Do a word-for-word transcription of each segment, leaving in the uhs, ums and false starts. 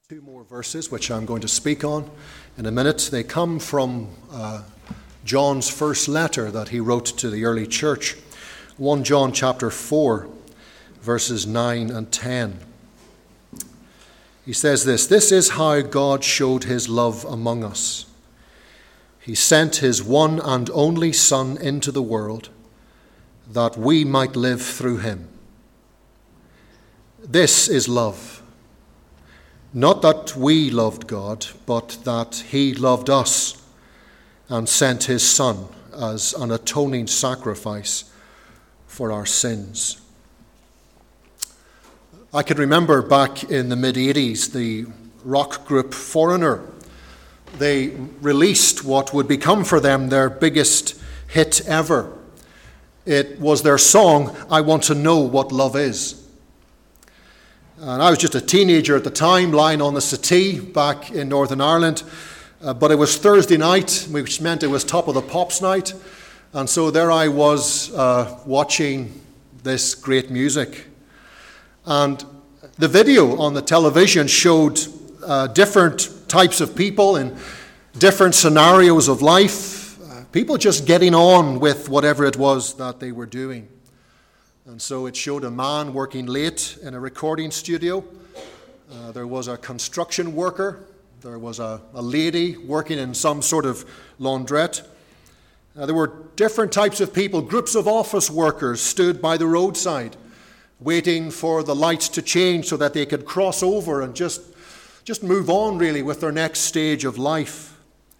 Two more verses which I'm going to speak on in a minute. They come from uh, John's first letter that he wrote to the early church. First John chapter four, verses nine and ten. He says this, "This is how God showed his love among us. He sent his one and only Son into the world that we might live through him. This is love. Not that we loved God, but that he loved us and sent his Son as an atoning sacrifice for our sins." I can remember back in the mid-eighties, the rock group Foreigner. They released what would become for them their biggest hit ever. It was their song, "I Want to Know What Love Is." And I was just a teenager at the time, lying on the settee back in Northern Ireland. Uh, but it was Thursday night, which meant it was Top of the Pops night. And so there I was uh, watching this great music. And the video on the television showed uh, different types of people in different scenarios of life. Uh, people just getting on with whatever it was that they were doing. And so it showed a man working late in a recording studio. Uh, there was a construction worker. There was a, a lady working in some sort of laundrette. Uh, there were different types of people. Groups of office workers stood by the roadside, waiting for the lights to change so that they could cross over and just, just move on, really, with their next stage of life.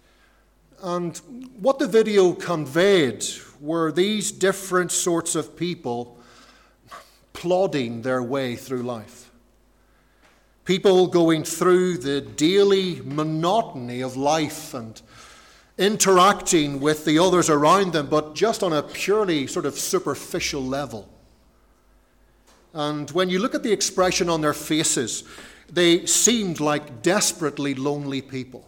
And what the video conveyed were these different sorts of people plodding their way through life. People going through the daily monotony of life and interacting with the others around them, but just on a purely sort of superficial level. And when you look at the expression on their faces, they seemed like desperately lonely people.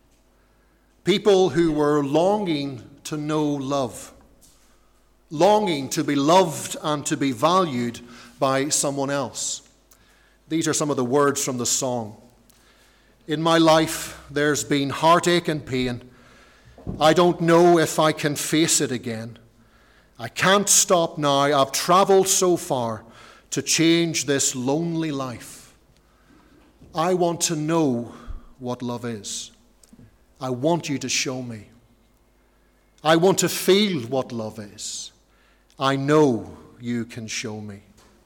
People who were longing to know love. Longing to be loved and to be valued by someone else. These are some of the words from the song. "In my life, there's been heartache and pain. I don't know if I can face it again. I can't stop now. I've traveled so far to change this lonely life. I want to know what love is. I want you to show me. I want to feel what love is. I know you can show me."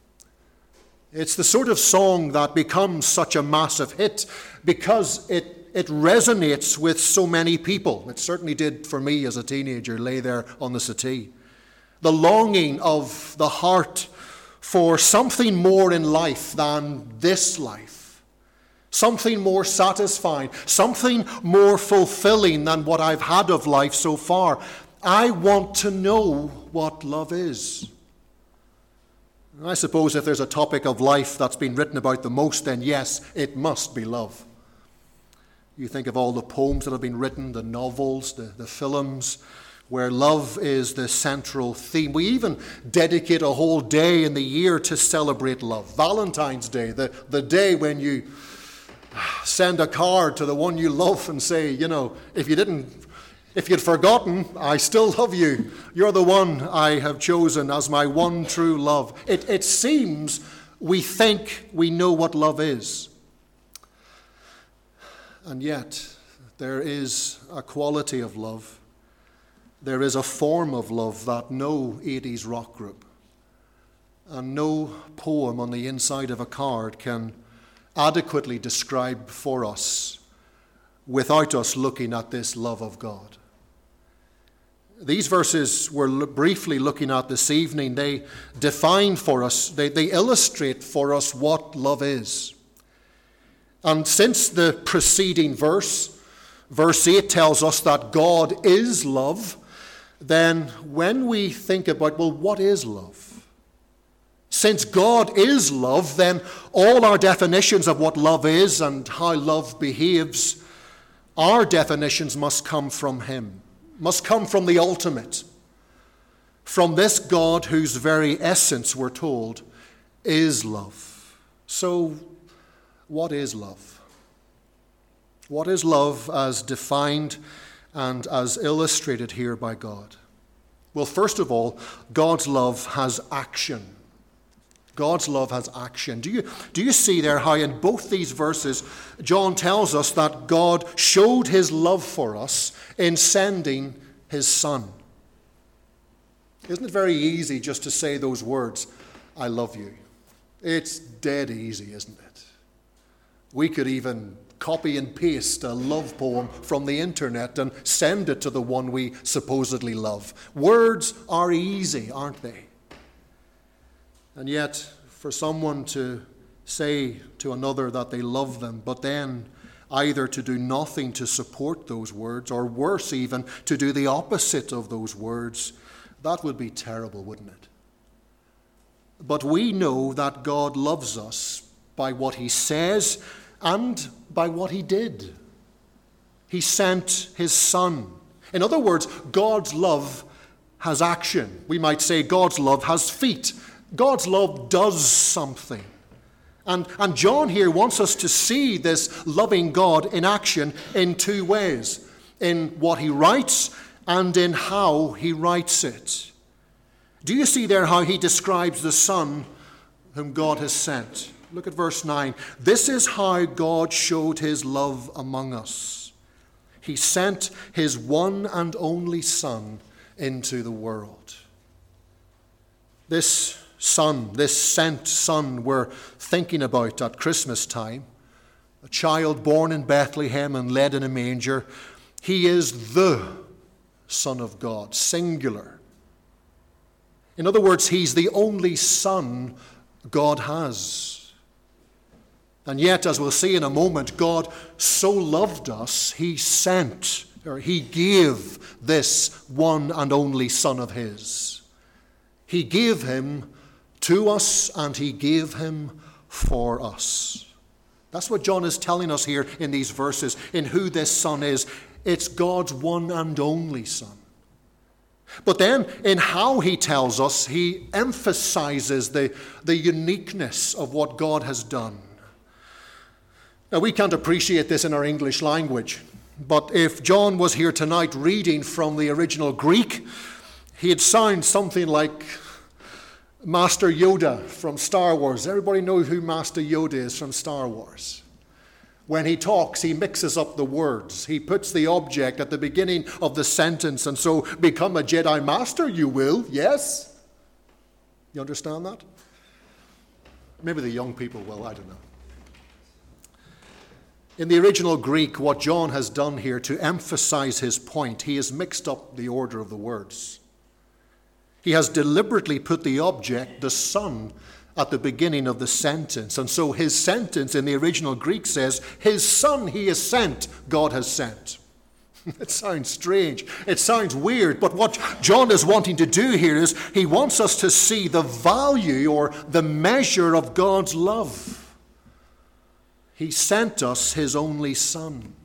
It's the sort of song that becomes such a massive hit because it, it resonates with so many people. It certainly did for me as a teenager, lay there on the settee. The longing of the heart for something more in life than this life. Something more satisfying, something more fulfilling than what I've had of life so far. I want to know what love is. I suppose if there's a topic of life that's been written about the most, then yes, it must be love. You think of all the poems that have been written, the novels, the, the films, where love is the central theme. We even dedicate a whole day in the year to celebrate love. Valentine's Day, the, the day when you send a card to the one you love and say, you know, if you didn't If you'd forgotten, I still love you. You're the one I have chosen as my one true love. It, it seems we think we know what love is. And yet, there is a quality of love. There is a form of love that no eighties rock group and no poem on the inside of a card can adequately describe for us without us looking at this love of God. These verses we're briefly looking at this evening, they define for us, they, they illustrate for us what love is. And since the preceding verse, verse eight tells us that God is love, then when we think about, well, what is love? Since God is love, then all our definitions of what love is and how love behaves, our definitions must come from him. Must come from the ultimate, from this God whose very essence, we're told, is love. So, what is love? What is love as defined and as illustrated here by God? Well, first of all, God's love has action. God's love has action. Do you, do you see there how in both these verses, John tells us that God showed his love for us in sending his Son? Isn't it very easy just to say those words, I love you? It's dead easy, isn't it? We could even copy and paste a love poem from the internet and send it to the one we supposedly love. Words are easy, aren't they? And yet, for someone to say to another that they love them, but then either to do nothing to support those words, or worse even, to do the opposite of those words, that would be terrible, wouldn't it? But we know that God loves us by what he says and by what he did. He sent his Son. In other words, God's love has action. We might say God's love has feet. God's love does something. And, and John here wants us to see this loving God in action in two ways. In what he writes and in how he writes it. Do you see there how he describes the Son whom God has sent? Look at verse nine. This is how God showed his love among us. He sent his one and only Son into the world. This Son, this sent Son we're thinking about at Christmas time, a child born in Bethlehem and led in a manger, he is the Son of God, singular. In other words, he's the only Son God has. And yet, as we'll see in a moment, God so loved us, he sent, or he gave this one and only Son of his. He gave him to us, and he gave him for us. That's what John is telling us here in these verses, in who this Son is. It's God's one and only Son. But then, in how he tells us, he emphasizes the, the uniqueness of what God has done. Now, we can't appreciate this in our English language, but if John was here tonight reading from the original Greek, he'd sound something like Master Yoda from Star Wars. Everybody know who Master Yoda is from Star Wars. When he talks, he mixes up the words. He puts the object at the beginning of the sentence, and so become a Jedi Master, you will, yes? You understand that? Maybe the young people will, I don't know. In the original Greek, what John has done here to emphasize his point, he has mixed up the order of the words. He has deliberately put the object, the Son, at the beginning of the sentence. And so his sentence in the original Greek says, his Son he has sent, God has sent. It sounds strange. It sounds weird. But what John is wanting to do here is he wants us to see the value or the measure of God's love. He sent us his only Son.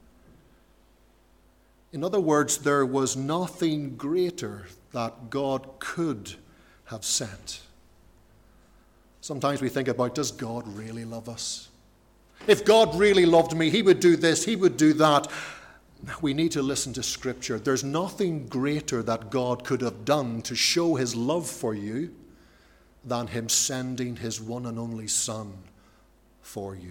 In other words, there was nothing greater that God could have sent. Sometimes we think about, does God really love us? If God really loved me, he would do this, he would do that. We need to listen to Scripture. There's nothing greater that God could have done to show his love for you than him sending his one and only Son for you.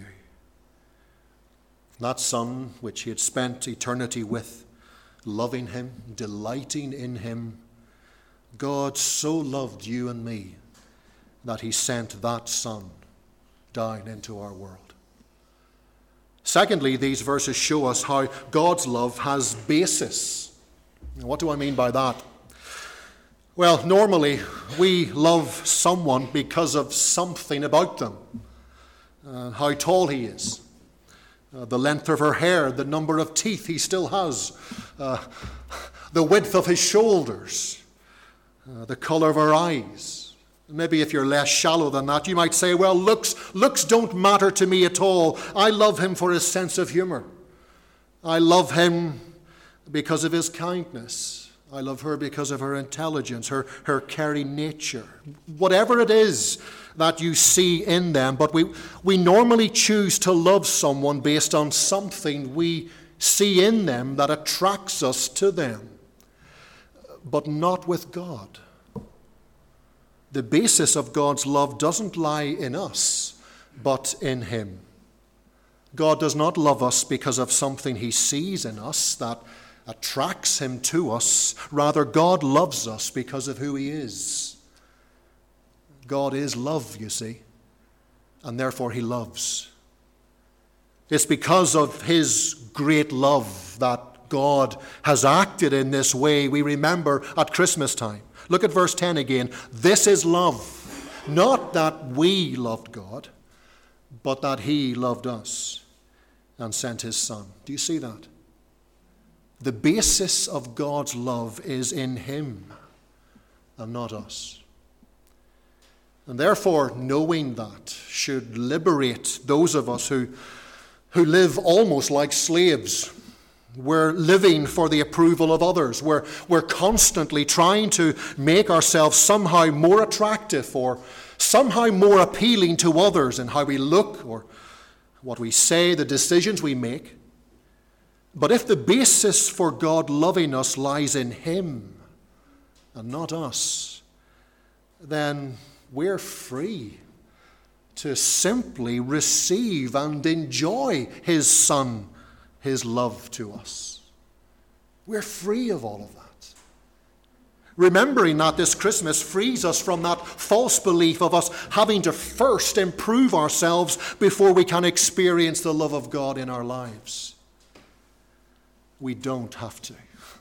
That Son which he had spent eternity with, loving him, delighting in him, God so loved you and me that he sent that Son down into our world. Secondly, these verses show us how God's love has basis. Now, what do I mean by that? Well, normally we love someone because of something about them. Uh, how tall he is. Uh, the length of her hair, the number of teeth he still has, uh, the width of his shoulders, uh, the color of her eyes. Maybe if you're less shallow than that, you might say, well, looks, looks don't matter to me at all. I love him for his sense of humor. I love him because of his kindness. I love her because of her intelligence, her, her caring nature. Whatever it is that you see in them, but we, we normally choose to love someone based on something we see in them that attracts us to them, but not with God. The basis of God's love doesn't lie in us, but in Him. God does not love us because of something He sees in us that attracts Him to us. Rather, God loves us because of who He is. God is love, you see, and therefore He loves. It's because of His great love that God has acted in this way we remember at Christmas time. Look at verse ten again. This is love, not that we loved God, but that He loved us and sent His Son. Do you see that? The basis of God's love is in Him and not us. And therefore, knowing that should liberate those of us who, who live almost like slaves. We're living for the approval of others. We're, we're constantly trying to make ourselves somehow more attractive or somehow more appealing to others in how we look or what we say, the decisions we make. But if the basis for God loving us lies in Him and not us, then we're free to simply receive and enjoy His Son, His love to us. We're free of all of that. Remembering that this Christmas frees us from that false belief of us having to first improve ourselves before we can experience the love of God in our lives. We don't have to.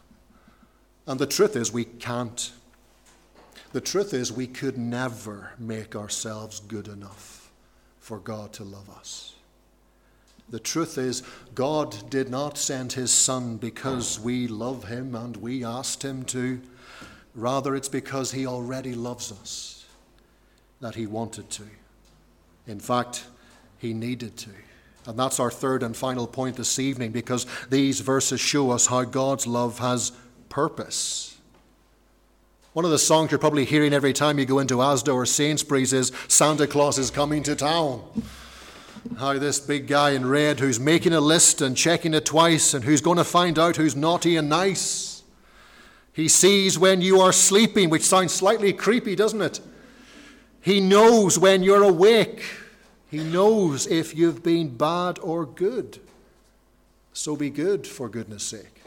And the truth is we can't. The truth is we could never make ourselves good enough for God to love us. The truth is God did not send His Son because we love Him and we asked Him to. Rather, it's because He already loves us that He wanted to. In fact, He needed to. And that's our third and final point this evening, because these verses show us how God's love has purpose. One of the songs you're probably hearing every time you go into Asda or Sainsbury's is Santa Claus is coming to town. How this big guy in red who's making a list and checking it twice and who's going to find out who's naughty and nice. He sees when you are sleeping, which sounds slightly creepy, doesn't it? He knows when you're awake. He knows if you've been bad or good. So be good, for goodness sake.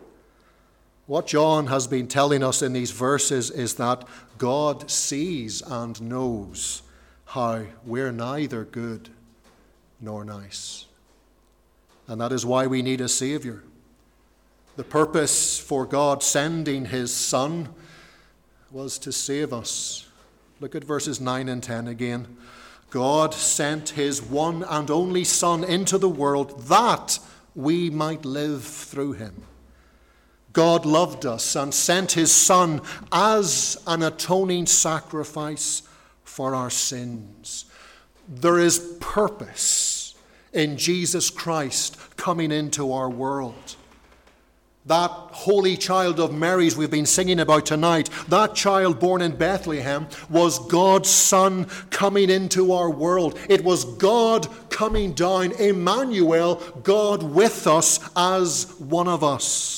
What John has been telling us in these verses is that God sees and knows how we're neither good nor nice. And that is why we need a Savior. The purpose for God sending His Son was to save us. Look at verses nine and ten again. God sent His one and only Son into the world that we might live through Him. God loved us and sent His Son as an atoning sacrifice for our sins. There is purpose in Jesus Christ coming into our world. That holy child of Mary's we've been singing about tonight, that child born in Bethlehem, was God's Son coming into our world. It was God coming down, Emmanuel, God with us as one of us.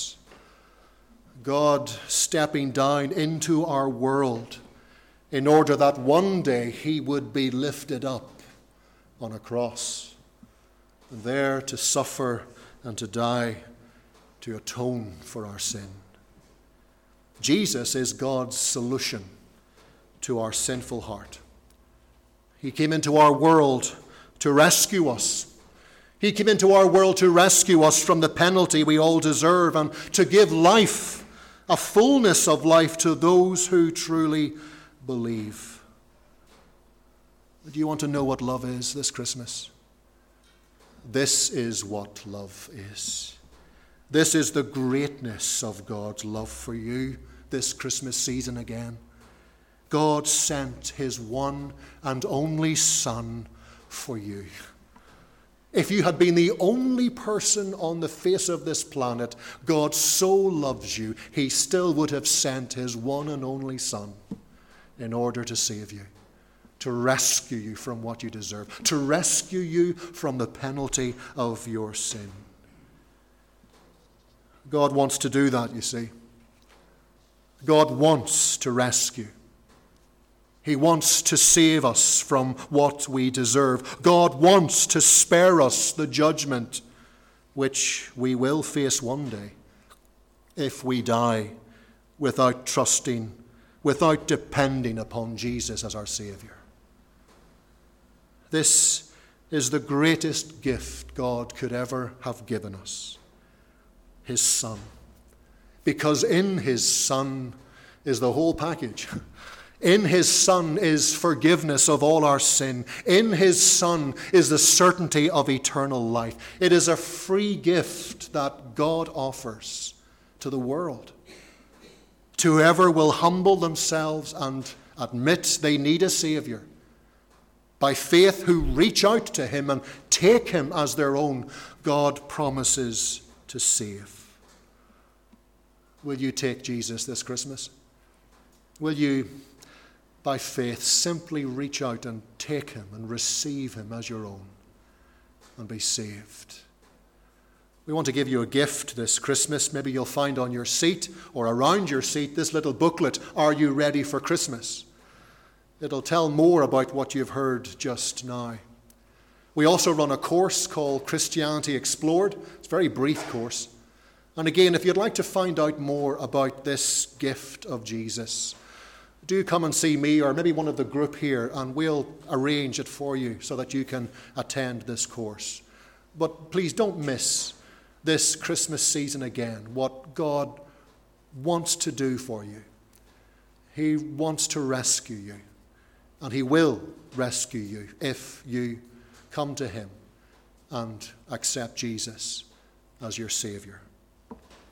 God stepping down into our world in order that one day He would be lifted up on a cross, there to suffer and to die, to atone for our sin. Jesus is God's solution to our sinful heart. He came into our world to rescue us. He came into our world to rescue us from the penalty we all deserve and to give life, a fullness of life to those who truly believe. Do you want to know what love is this Christmas? This is what love is. This is the greatness of God's love for you this Christmas season again. God sent His one and only Son for you. If you had been the only person on the face of this planet, God so loves you, He still would have sent His one and only Son in order to save you, to rescue you from what you deserve, to rescue you from the penalty of your sin. God wants to do that, you see. God wants to rescue. He wants to save us from what we deserve. God wants to spare us the judgment which we will face one day if we die without trusting, without depending upon Jesus as our Savior. This is the greatest gift God could ever have given us, His Son. Because in His Son is the whole package. In His Son is forgiveness of all our sin. In His Son is the certainty of eternal life. It is a free gift that God offers to the world. To whoever will humble themselves and admit they need a Savior, by faith who reach out to Him and take Him as their own, God promises to save. Will you take Jesus this Christmas? Will you, by faith, simply reach out and take Him and receive Him as your own and be saved? We want to give you a gift this Christmas. Maybe you'll find on your seat or around your seat this little booklet, Are You Ready for Christmas? It'll tell more about what you've heard just now. We also run a course called Christianity Explored. It's a very brief course. And again, if you'd like to find out more about this gift of Jesus, do come and see me or maybe one of the group here, and we'll arrange it for you so that you can attend this course. But please don't miss this Christmas season again what God wants to do for you. He wants to rescue you, and He will rescue you if you come to Him and accept Jesus as your Savior.